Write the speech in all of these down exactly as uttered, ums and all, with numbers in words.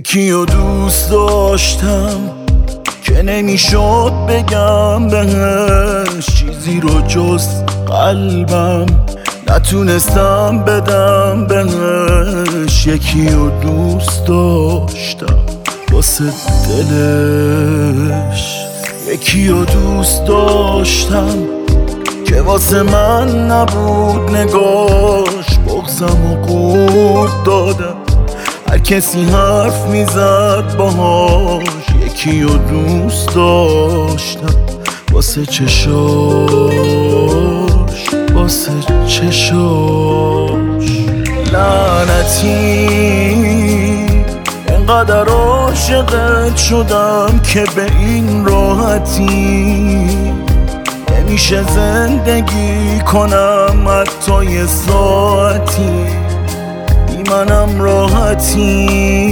یکی رو دوست داشتم که نمیشد بگم بهش چیزی رو جز قلبم، نتونستم بدم بهش. یکی رو دوست داشتم واسه دلش، یکی رو دوست داشتم که واسه من نبود نگاش. بغضم و قورت دادم هر کسی حرف میزد باهاش. یکی رو دوست داشتم واسه چشاش، واسه چشاش. لعنتی انقدر عاشقت شدم که به این راحتی نمیشه زندگی کنم حتی یه ساعتی. بی منم راحتی،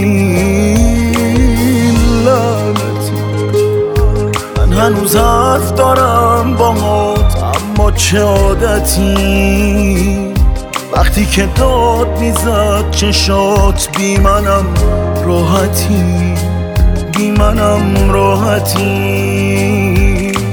لعنتی. من هنوز حرف دارم باهات اما چه عادتی. وقتی که داد میزد چشات بی منم راحتی، بی منم راحتی.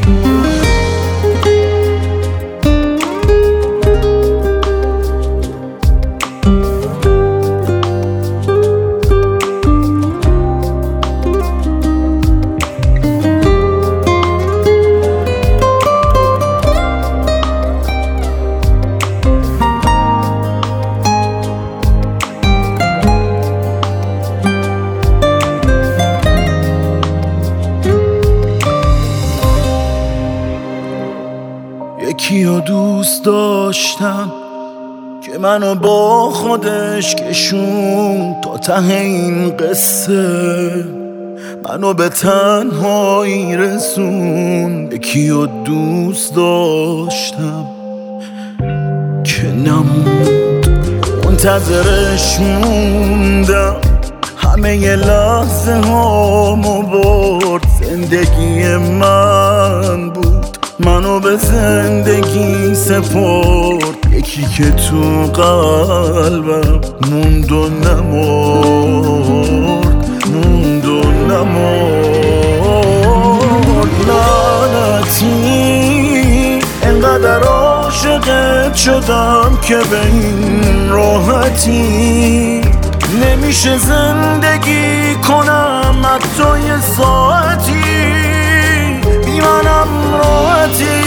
یکی رو دوست داشتم که منو با خودش کشون تا ته این قصه، منو به تنهایی رسون. یکی رو دوست داشتم که نموند، منتظرش موندم. همه ی لحظه هامو برد، زندگی من بود منو به زندگی سپرد. یکی که تو قلبم موند و نمرد، موند و نمرد. لعنتی انقدر عاشقت شدم که به این راحتی نمیشه زندگی کنم حتی یه ساعتی. بی منم راحتی،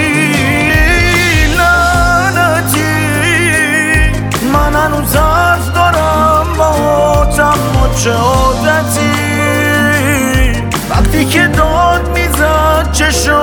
لعنتی. من هنوز حرف دارم باهات اما چه عادتی. وقتی که داد میزد چشم